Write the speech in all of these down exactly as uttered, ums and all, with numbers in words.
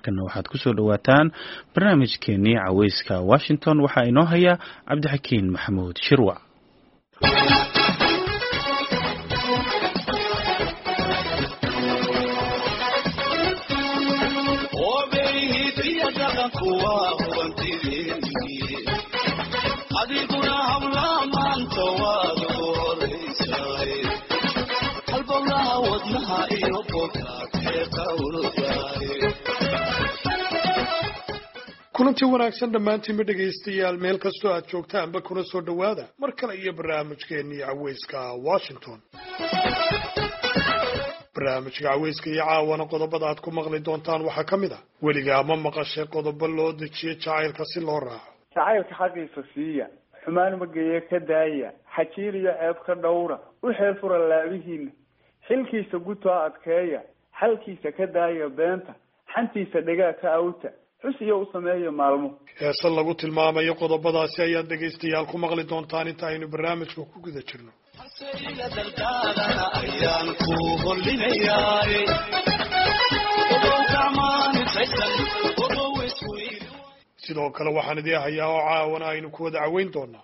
markana waxaad ku soo dhawaataan barnaamijkeenii caweyska Washington waxa inoo haya Cabdixakiin Maxamuud Shirwa. kulanti wanaagsan dhamaantiin dhageystayaal meel kastoo aad joogtaanba kuna soo dhawaada mar kale iyo barnaamijkeennii caweyska Washington. barnaamijka caweyska iyo caawana qodobada aad ku maqli doontaan waxaa ka mid ah weligaa ma maqashay qodobo loo dejiyo jacaylka si loo raaco. jacaylka xaqiisa siiya xumaan ma geeyo ka daaya xajiir iyo ceeb ka dhowra u xeel fura laabihiina xilkiisa gutaa adkeeya xalkiisa ka daaya beenta xantiisa dhagaa ka awta xus iyo u sameeyo maalmo. heese lagu tilmaamayo qodobadaasi ayaad dhegaystayaal ku maqli doontaan inta aynu barnaamijka ku guda jirno. sidoo kale waxaan idin hayaa oo caawana aynu ku wada caweyn doonaa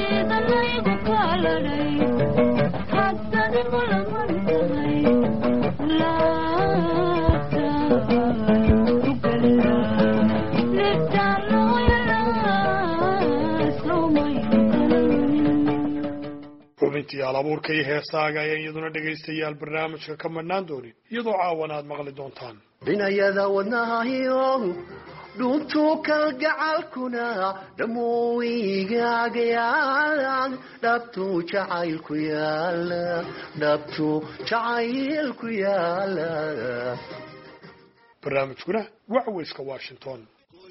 xubintii alabuurka iyo heesaaga ayaan iyaduna dhegaystayaal barnaamijka ka madhnaan doonin iyadoo caawana aad maqli doontaan. dhinayada wadnahayo dhuntuu kalgacalkuna dhamuigaaga yaala dhabtuu jacaylku yaala dhabtuu jacaylku yaala. barnaamijkuna waa caweyska Washington.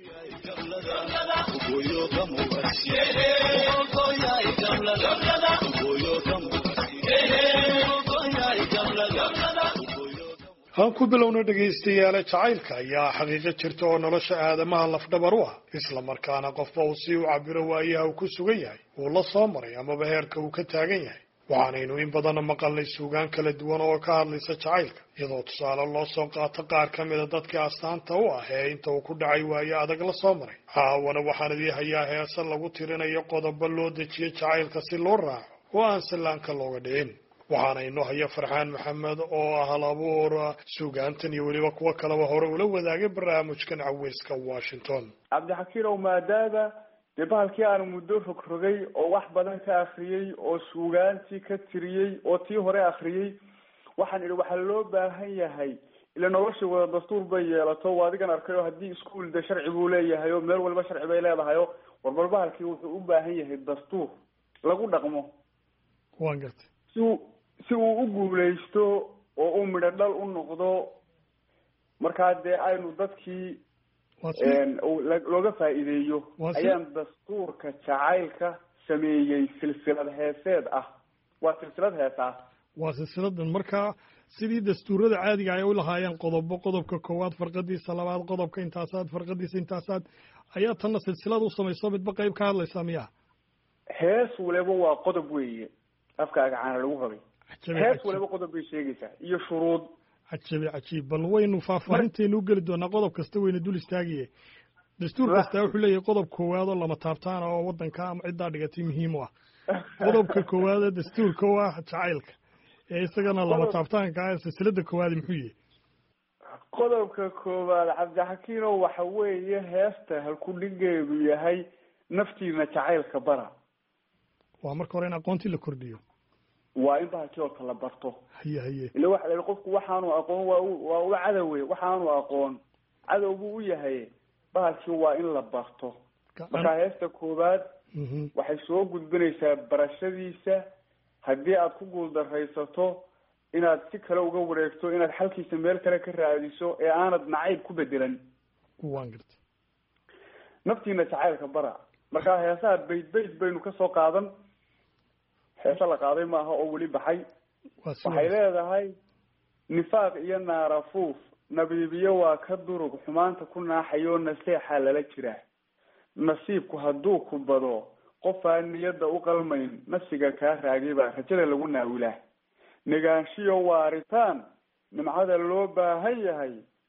aan ku bilowno dhegaystayaal jacaylka ayaa xaqiiqo jirta oo nolosha aadamaha lafdhabar u ah isla markaana qofba uu si u cabiro waayaha uu ku sugan yahay uu la soo maray amaba heerka uu ka taagan yahay. waxaanaynu in badan maqalnay suugaan kala duwan oo ka hadlaysa jacaylka iyadoo tusaale loo soo qaato qaar ka mid a dadka astaanta u ah ee inta uu ku dhacay waayo adag la soo maray. caawana waxaan idin hayaa heese lagu tirinayo qodobo loo dejiyo jacaylka si loo raaco oo aan sallaanka looga dhicin. waxaana inoo haya Farxaan Maxamed oo ah halabuur suugaantan iyo weliba kuwa kaleba hore ula wadaagay barnaamijkan caweyska Washington. cabdixakiin oo maadaada dee bahalkii aanu muddo rogrogay oo wax badan ka akhriyey oo suugaantii ka tiriyey oo tii hore akhriyey waxaan idhi waxaa loo baahan yahay ila nolosha wada dastuur bay yeelato waa adigan arkay oo haddii iskuul de sharci buu leeyahay oo meel walba sharci bay leedahay oo warbal bahalkii wuxuu u baahan yahay dastuur lagu dhaqmo waan gartay si si uu u guuleysto oo uu midho dhal u noqdo markaa dee aynu dadkii looga faa'iideeyo ayaan dastuurka jacaylka sameeyey silsilad heeseed ah. waa silsilad hees ah waa silsiladan markaa sidii dastuurada caadiga ay u lahaayeen qodobo qodobka koowaad farqadiisa labaad qodobka intaasaad farqadiisa intaasaad ayaa tanna silsilad u samayso midba qayb ka hadlaysa miyaa hees waliba waa qodob weeye afkaaga caana lagu rabay hees waliba qodob bay sheegaysaa iyo shuruud. cajiib cajiib bal waynu faahfaahinteenu u geli doonaa qodob kasta wayna dul istaagiye dastuur kasta wuxuu leeyahay qodob koowaad oo lama taabtaan oo wadanka ama ciddaa dhigatay muhiim u ah. qodobka koowaad ee dastuurka u ah jacaylka ee isagana lama taabtaanka ah silsilada koowaad muxuu yahay? qodobka koowaad cabdixakiinow waxa weeye heesta halku dhigeedu yahay naftiina jacaylka bara. waa marka hore in aqoontii la kordhiyo waa in bahalkii oo kala barto. haye haye ila waxa la qofku waxaanu aqoon waa waa u cadowe waxaanu aqoon cadow buu u yahay bahalkii waa in la barto. marka heesta koowaad waxay soo gudbinaysaa barashadiisa haddii aad ku guuldaraysato inaad si kale uga wareegto inaad xalkiisa meel kale ka raadiso ee aanad nacayb ku bedelan. waan gartay naftiina jacaylka bara. marka heesaha bayd bayd baynu ka soo qaadan heesa la qaaday maaha oo weli baxay. waxay leedahay nifaaq iyo naarafuuf nabiibiyo waa ka durug xumaanta ku naaxayo naseexa lala jira nasiibku hadduu ku bado qof aan niyada u qalmayn nafsiga kaa raagay baa rajada lagu naawilaa negaanshiyo waaritaan nimcada loo baahan yahay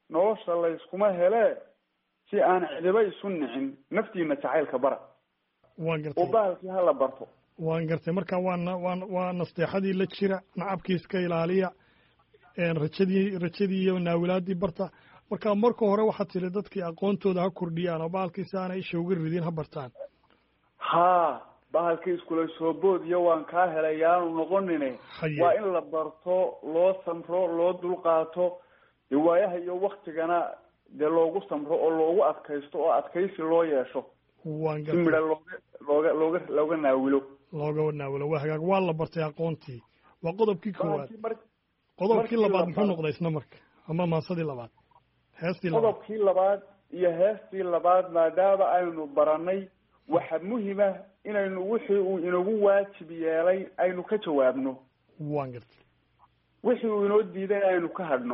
nolosha layskuma hele si aan cidiba isu nicin naftiina jacaylka bara waan gartay oo bahalkii hala barto waan gartay marka waa waa waa nasteexadii la jira nacabkii iska ilaaliya een rajadii rajadii iyo naawilaadii barta marka marka hore waxaad tiri dadkii aqoontooda ha kordhiyaan oo bahalkii saana isha uga ridin ha bartaan ha bahalkii iskula soo boodiyo waan kaa helay yaanu noqonine waa in la barto loo samro loo dulqaato riwaayaha iyo waktigana dee loogu samro oo loogu adkaysto oo adkaysi loo yeesho waan gartay midha looga looga looga looga naawilo looga naawilo waa hagaag waa la bartay aqoontii waa qodobkii koowaad qodobkii labaad muxuu noqday isna marka ama maasadii labaad heestii labaad qodobkii labaad iyo heestii labaad maadaama aynu baranay waxa muhiim ah inaynu wixii uu inagu waajib yeelay aynu ka jawaabno waan gartay wixii uu inoo diiday aynu ka hadhno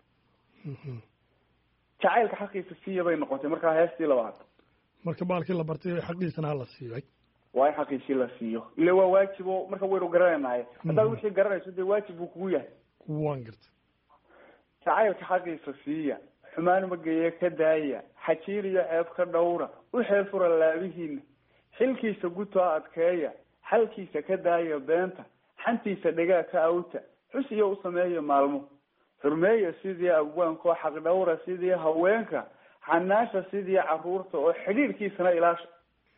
jacaylka xaqiisa siiya bay noqotay markaa heestii labaad marka baalkii la bartay xaqiisana hala siiyay waa in xaqiisii la siiyo ile waa waajibo marka waynu garanaynahay haddaad wixii garanayso dee waajib buu kugu yahay waan gartay jacaylka xaqiisa siiya xumaan mageeye ka daaya xajiir iyo ceeb ka dhowra u xeel fura laabihiina xilkiisa gutaa adkeeya xalkiisa ka daaya beenta xantiisa dhegaa ka awta xus iyo u sameeya maalmo xurmeeya sidii abwaankoo xaq dhowra sidii haweenka xanaasha sidii caruurta oo xidhiirkiisana ilaasha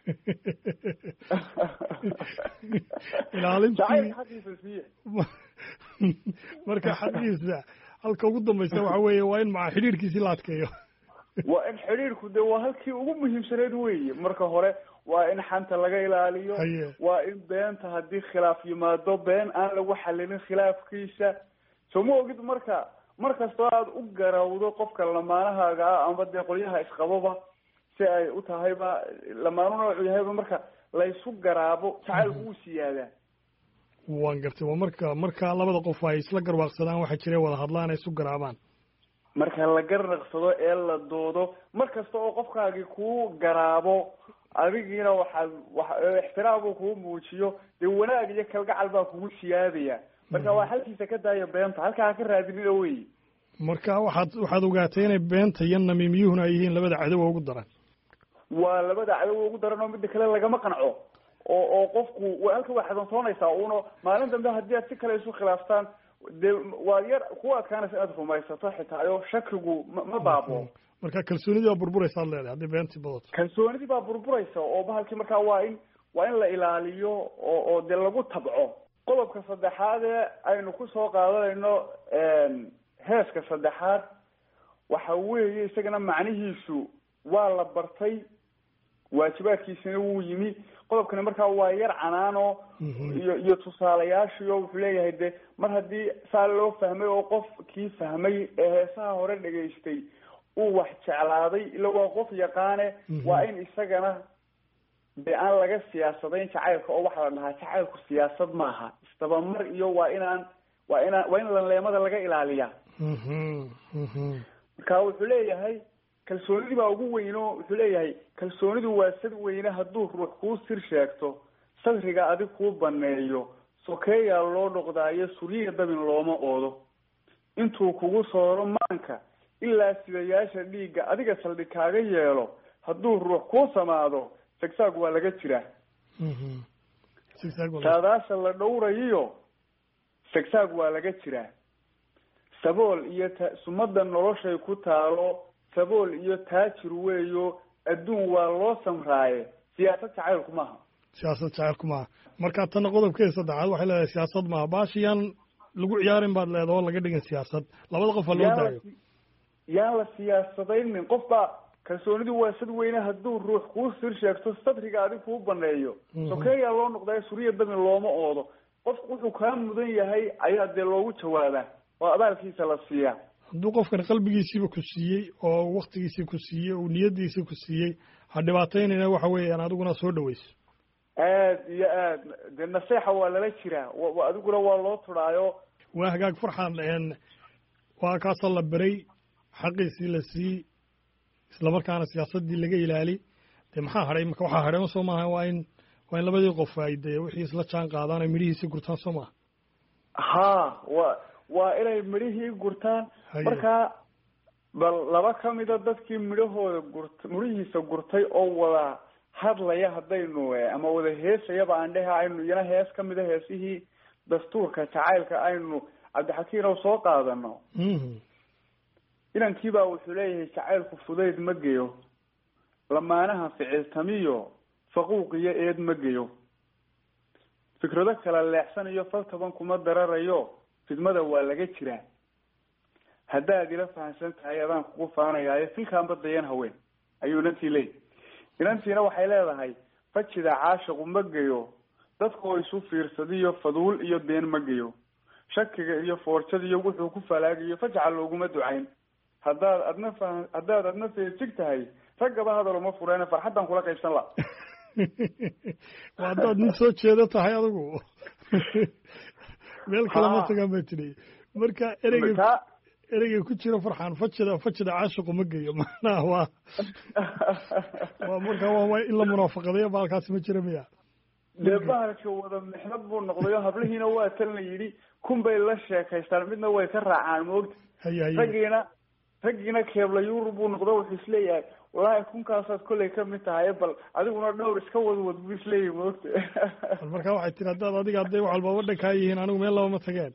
ilaalintii xaqiisa siiya marka xaqiisa halka ugu dambaysa waxa weeye waa in maca xidhiirkiisii la adkeeyo waa in xidhiirku de waa halkii ugu muhiimsaneyd weeye marka hore waa in xanta laga ilaaliyo waa in beenta haddii khilaaf yimaado been aan lagu xalilin khilaafkiisa soo ma ogid marka markastoo aada u garawdo qofka lamaanahaaga ah amba dee qolyaha isqababa si ay u tahayba lamaanu noocu yahayba marka laysu garaabo jacaylku uu siyaadaa waan gartay waa marka marka labada qof ay isla garwaaqsadaan waxa jira wada hadlaan ay isu garaabaan marka la garnaqsado ee la doodo markasta oo qofkaagii kuu garaabo adigiina waxaad wa ixtiraam uu kuu muujiyo dee wanaag iyo kalgacal baa kugu siyaadaya marka waa halkiisa ka daaya beenta halkaa ka raadinina wey marka waxaad waxaad ogaatay inay beenta iyo namiimiyuhuna ay yihiin labada cadow ugu daran waa labada cadow ugu daran oo midda kale lagama qanco oo oo qofku halka waa xadantoonaysaa uuna maalin dambe haddii aad si kale isu khilaaftaan dee waa yar ku adkaanaysa inaad rumaysato xitaa oo shakigu ma baabo marka kalsoonidii baa burburaysa ad leedahay haddii beentii badato kalsoonidii baa burburaysa oo bahalkii markaa waa in waa in la ilaaliyo oo oo dee lagu tabco qodobka saddexaad ee aynu kusoo qaadanayno heeska saddexaad waxa weeye isagana macnihiisu waa la bartay waajibaadkiisina wuu yimi qodobkani markaa waa yar canaano iyo iyo tusaalayaashii oo wuxuu leeyahay de mar haddii saa loo fahmay oo qofkii fahmay ee heesaha hore dhegaystay uu wax jeclaaday ila waa qof yaqaane waa in isagana de aan laga siyaasadayn jacaylka oo waxaa la dhahaa jacaylku siyaasad maaha istabamar iyo waa inaan waa inaan waa in lanleemada laga ilaaliyaa marka wuxuu leeyahay kalsoonidii baa ugu weyno wuxuu leeyahay kalsoonidu waa sad weyne hadduu ruux kuu sir sheegto sadriga adig kuu baneeyo sokeeyaa loo dhoqdaayo suryiga dabin looma oodo intuu kugu sooro maanka ilaa sidayaasha dhiigga adiga saldhi kaaga yeelo hadduu ruux kuu samaado sagsaag waa laga jiraa saadaasha la dhowrayiyo sagsaag waa laga jiraa sabool iyo ta sumada noloshay ku taalo sabool iyo taajir weeyo adduun waa loo samraaye siyaasad jacaylku maaha siyaasad jacaylku maaha marka tana qodobkeeda saddexaad waxay leedahay siyaasad maaha baashiyaan lagu ciyaarin baad leedahay oo laga dhigan siyaasad labada qof aa loo daayo yaan la siyaasadaynin qof baa kalsoonidu waa sad weyne hadduu ruux kuu sir sheegto sadriga adig kuu baneeyo sokeeyaa loo noqdayo suriya damin looma oodo qofku wuxuu kaa mudan yahay ayaa dee loogu jawaabaa oo abaalkiisa la siiyaa hadduu qofkan qalbigiisiiba ku siiyey oo waktigiisii ku siiyey oo niyadiisii ku siiyey ha dhibaataynayna waxa weeyaan adiguna soo dhaweyso aad iyo aad dee naseexa waa lala jiraa adiguna waa loo tudhaayo waa hagaag farxaan waa kaasoo la beray xaqiisii la siiyey islamarkaana siyaasadii laga ilaali dee maxaa hadhay marka waxaa hadhay soo maaha waa in waa in labadii qof ay dee wixii isla jaan qaadaan ay midhihiisii gurtaan soo maaha ha wa waa inay midhihii gurtaan markaa bal laba ka mida dadkii midhahooda gurtay midhihiisa gurtay oo wada hadlaya haddaynu ama wada heesayaba aan dhehe aynu iyana hees ka mida heesihii dastuurka jacaylka aynu cabdixakiin oo soo qaadano inankiibaa wuxuu leeyahay jacaylku fudayd ma geyo lamaanaha ficiltamiyo faquuq iyo eed ma geyo fikrado kala leexsanayo fal taban kuma dararayo fidmada waa laga jiraa haddaad ila fahamsan tahay adaan kugu faanayaayo filkaanba dayan haween ayuu inantii leeyahy inantiina waxay leedahay fajida caashiqu ma geyo dadkoo isu fiirsadiyo faduul iyo been ma geyo shakiga iyo foorjadiyo wuxuu ku falaagayo fajca looguma ducayn haddaad adna fa haddaad adna feejig tahay raggaba hadalo ma fureene farxaddan kula qaybsan la waa haddaad nin soo jeedo tahay adigu meel kale ma tagaan ba tidhi marka ereyga ereyga ku jira farxaan fajida fajida caashiqu ma geyo macnaha waa waa marka waa in la munaafaqadayo baalkaasi ma jira miya dee bahalka wada mixnad buu noqdayo hablihiina waa tan la yidhi kun bay la sheekaystaan midna way ka raacaan moogta raggiina raggiina keebla yurub buu noqdo wuxuu isleeyahay wallaahi kunkaasaad kollay kamid tahay bal adiguna dhowr iska wadwad buu isleeyahay moogta bal markaa waxay tiri haddaad adiga hadday wax walba wadhankaa yihiin anigu meel laba ma tageen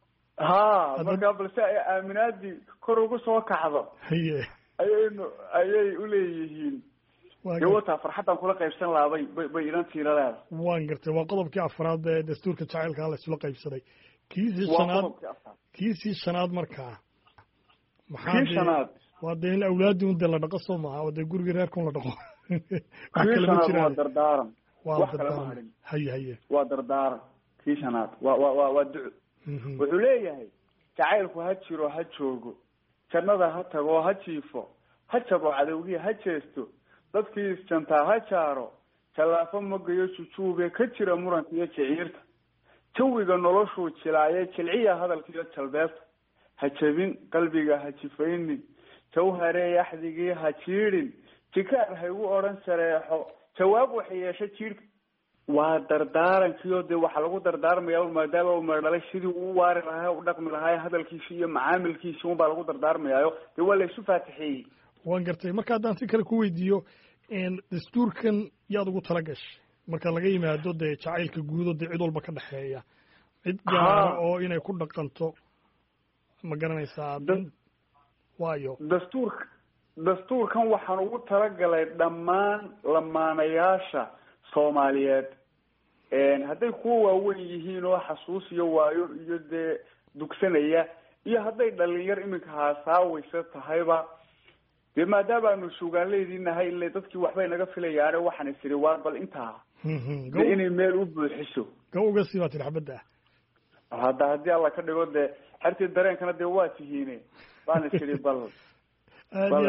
ha markaa balse ay aaminaadii kor ugu soo kacdo haye ayaynu ayay uleeyihiin dewata farxaddan kula qaybsan laabay bay bay inantiina leeda waan gartay waa qodobkii afraad ee dastuurka jacaylka la isula qaybsaday kiisii shanaad kiisii shanaad markaa maxaa kii shanaad waa dee in awlaadii un dee la dhaqo soo maaha oo dee gurigii reerka un la dhaqo kii shanaad waa dardaaran waa dardaaran haye haye waa dardaaran kii shanaad waa waa waa waa duco wuxuu leeyahay jacaylku ha jiro ha joogo jannada ha tago ha jiifo ha jabo cadowgii ha jeesto dadkii isjantaa ha jaaro jallaafo magayo jujuube ka jira muranka iyo jiciirta jawiga noloshuu jilaaye jilciya hadalka iyo jalbeesta ha jabin qalbiga ha jifaynin jawharee axdigii ha jiidhin jikaar ha igu odhan sareexo jawaab waxay yeesha jiirhka waa dardaarankiio dee waxaa lagu dardaarmaya maadaama u meerdhalay sidii uu waari lahaa u dhaqmi lahaa hadalkiisi iyo macaamilkiisi unbaa lagu dardaarmayaayo dee waa la isu faatixeeyey waan gartay marka haddaan si kale ku weydiiyo dastuurkan yaad ugu tala gashay marka laga yimaado dee jacaylka guudo dee cid walba ka dhexeeya cid gaara oo inay ku dhaqanto ma garanaysaa waayo dastuurka dastuurkan waxaan ugu talagalay dhammaan lamaanayaasha soomaaliyeed hadday kuwa waaweyn yihiin oo xasuus iyo waayo iyo dee dugsanaya iyo hadday dhalinyar iminka haasaawaysa tahayba dee maadaama aanu suugaanleydii nahay ile dadkii waxbay naga filayaane waxaan is idhi waar bal intaa de inay meel u buuxiso gaw uga sii baa tiri xabadda hadda haddii alla ka dhigo dee xertii dareenkana dee waa tihiine baan is idhi bal bal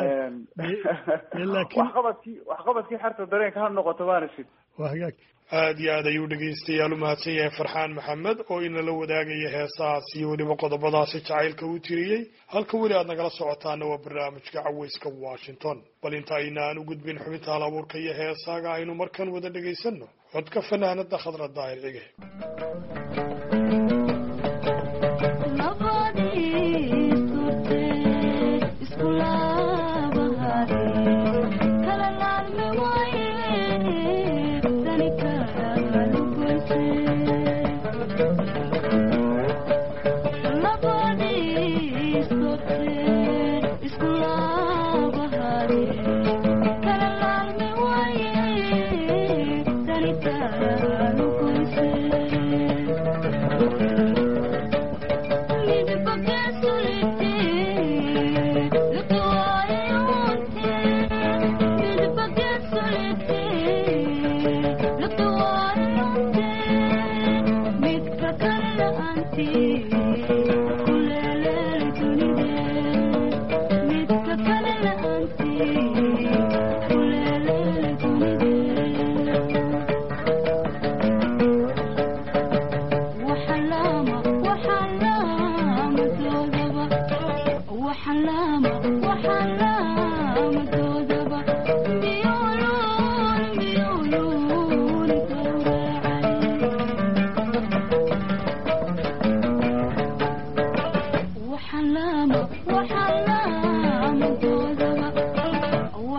waxqabadkii waxqabadkii xerta dareenka ha noqoto baan is idhi waa hagaag aada iyo aad ayuu dhegaystayaal u mahadsan yahay farxaan maxamed oo inala wadaagaya heesahaas iyo weliba qodobadaasi jacaylka uu tiriyey halka weli aad nagala socotaana waa barnaamijka caweyska washington bal inta aynaan u gudbin xubinta hal abuurka iyo heesaaga aynu markan wada dhagaysano codka fanaanada khadra daahir cige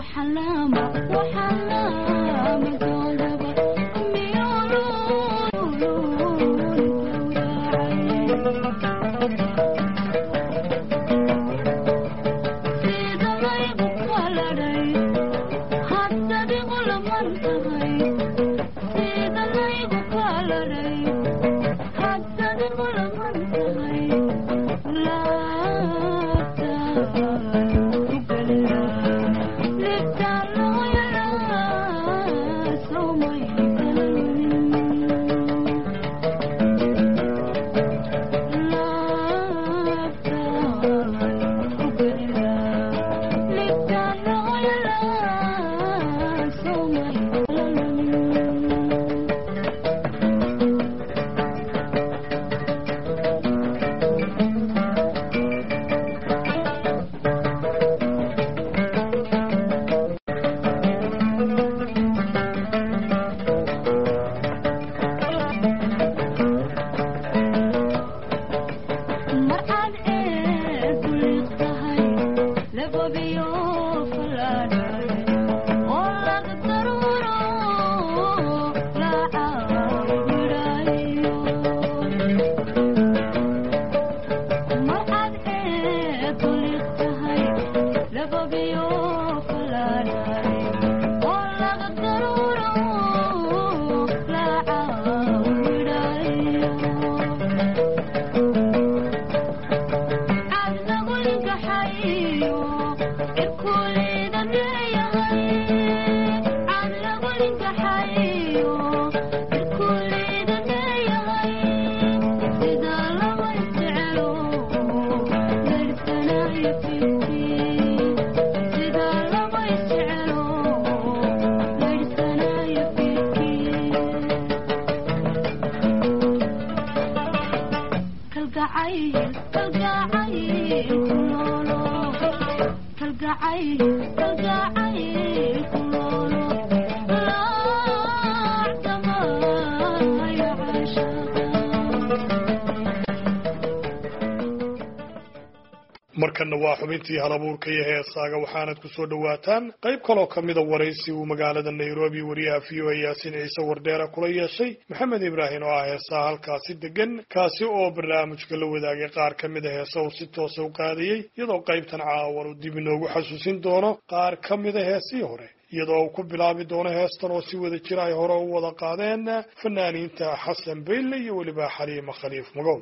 markana waa xubintii halabuurka iyo heesaaga waxaanad ku soo dhawaataan qayb kaloo kamida waraysi uu magaalada Nairobi wariyaha V O A Yaasin Ciise Wardeera kula yeeshay Maxamed Ibraahin oo ah heesaa halkaasi degan kaasi oo barnaamijka la wadaagay qaar kamida heesaa uu si toos ah u qaadayay iyadoo qaybtan caawan uu dib inoogu xasuusin doono qaar kamida heesii hore iyadoo uu ku bilaabi doono heestan oo si wada jir ay hore u wada qaadeen fanaaniinta Xasan Beyle iyo waliba Xaliima Khaliif Magool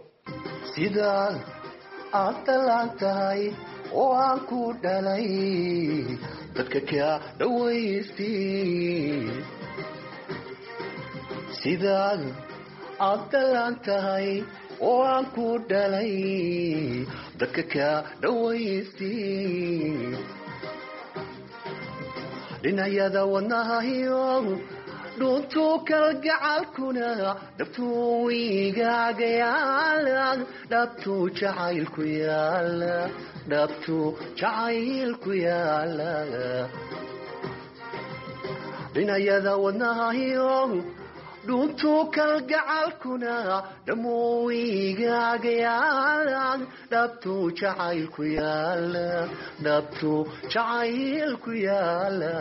sida atalantay oo aan ku dhalay dadka ka dhawaystay sida atalantay oo aan ku dhalay dadka ka dhawaystay dhinayada wadnahayo dhuntu kalgacalkuna dhabtu igaaga yaala dhabtu jacaylku yaala dhabtu jacaylku yaala dhinayada wadnahayo dhuntu kalgacalkuna dhamu igaaga yaala dhabtu jacaylku yaala dhabtu jacaylku yaala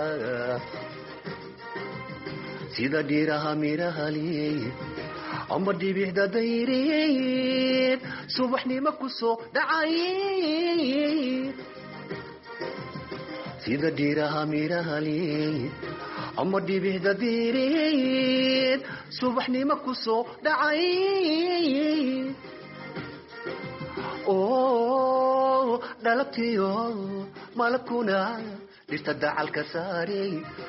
sida dhiraha mirahali amba dhibicda dayreed subaxnimo ku soo dhacay sida dhiraha mirahali amba dhibicda dayreed subaxnimo ku soo dhacay oo dhalabtiyo malakuna dhirta dacalka saari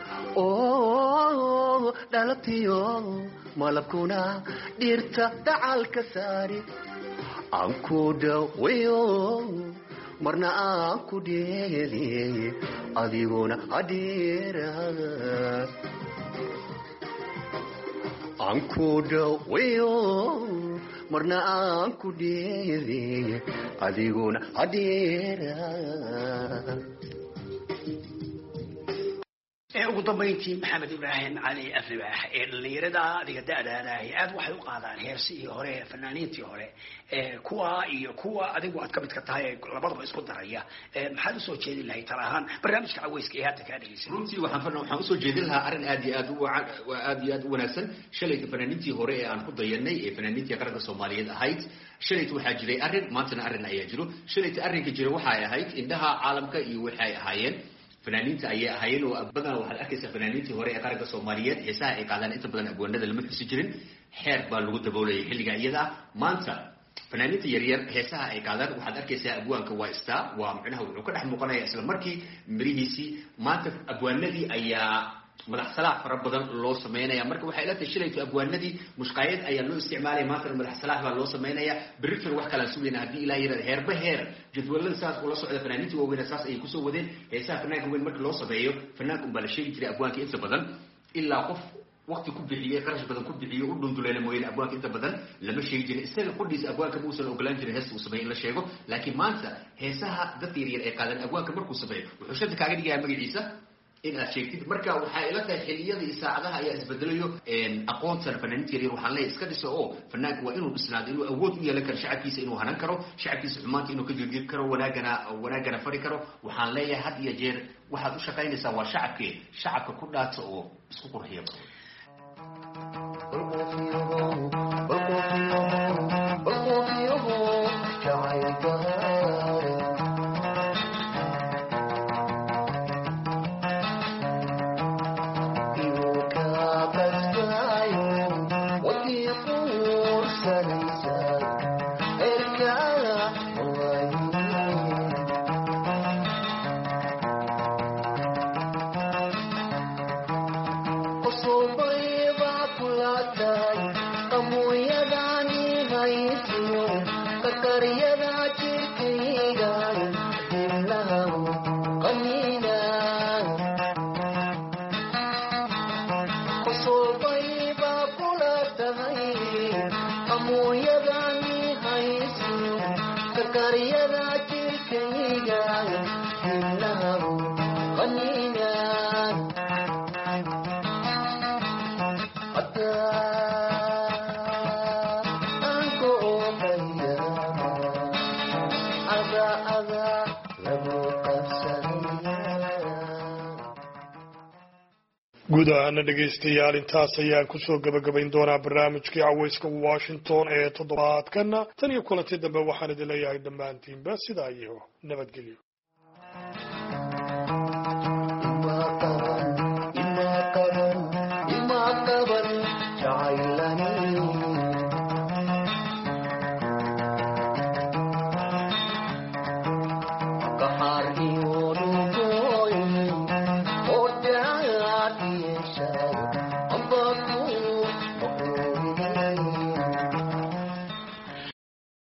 oo dhalabtiyo malabkuna dhirta dacalka saari aan ku dhaweeyo marna aan ku dheeli adiguna adheera aan ku dhaweeyo marna aan ku dheeli adiguna adheera ugu dambeyntii maxamed ibraahim cali aflibaax ee dhalinyarada adiga da-daadaah aad waxay u qaadaan heersihii hore fanaaniintii hore kuwa iyo kuwa adigu aad ka midka tahay labadaba isku daraya maxaad usoo jeedin lahay tala ahaan barnaamijka caweyska ee hadda kaa dhegeysan runtii waxaan waxaan usoo jeedin lahaa arrin aad iyo aad u aad iyo aad u wanaagsan shalayta fanaaniintii hore ee aan ku dayanay ee fanaaniintii qaranka Soomaaliyeed ahayd shalayta waxaa jiray arrin maantana arrin ayaa jiro shalayta arrinka jira waxay ahayd indhaha caalamka iyo waxay ahaayeen fanaaniinta ayay ahaayeen oo badan waxaad arkaysaa fanaaniintii hore ee qaranka Soomaaliyeed xiisaha ay qaadaan inta badan abwaanada lama xusi jirin xeer baa lagu daboolayay xilliga iyada maanta fanaaniinta yaryar heesaha ay qaadaan waxaad arkaysaa abwaanka waa star waa macnaha wuxuu ka dhex muuqanayaa isla markii mirihiisii maanta abwaanadii ayaa madax salaax fara badan loo sameynaya marka waxay la tashilayto abwaanadii mushqaayad ayaa loo isticmaalay maanta madax salaax baa loo sameynaya biritan wax kala suuqina hadii ilaahay yiraahdo heerba heer jadwalada saas ula socda fanaaniintii waaweyn saas ay ku soo wadeen heesaha fanaanka weyn marka loo sameeyo fanaanku baa la sheegi jiray abwaanka inta badan ilaa qof waqti ku bixiyay qarash badan ku bixiyay u dhunduleena mooyeen abwaanka inta badan lama sheegi jirin isaga qodiis abwaanka muusan ogolaan jirin heesta uu sameeyay la sheego laakiin maanta heesaha dadka yaryar ay qaadaan abwaanka markuu sameeyo wuxuu shada kaaga dhigayaa magaciisa in aad sheegtid marka waxay ila tahay xilliyada iyo saacadaha ayaa isbedelayo aqoontan fanaaniinta yaryar waxaan leeyahay iska dhiso oo fanaanku waa inuu dhisnaado inuu awood u yeelan karo shacabkiisa inuu hanan karo shacabkiisa xumaanta inuu ka jirgir karo wanaagana wanaagana fari karo waxaan leeyahay had iyo jeer waxaad u shaqaynaysaa waa shacabkee shacabka ku dhaata oo isku qurxiya guud ahaana dhegaystayaal intaas ayaan kusoo gabagabayn doonaa barnaamijkii caweyska washington ee toddobaadkana tan iyo kulanti dambe waxaan idin leeyahay dhammaantiinba sidaa iyo nabadgelyo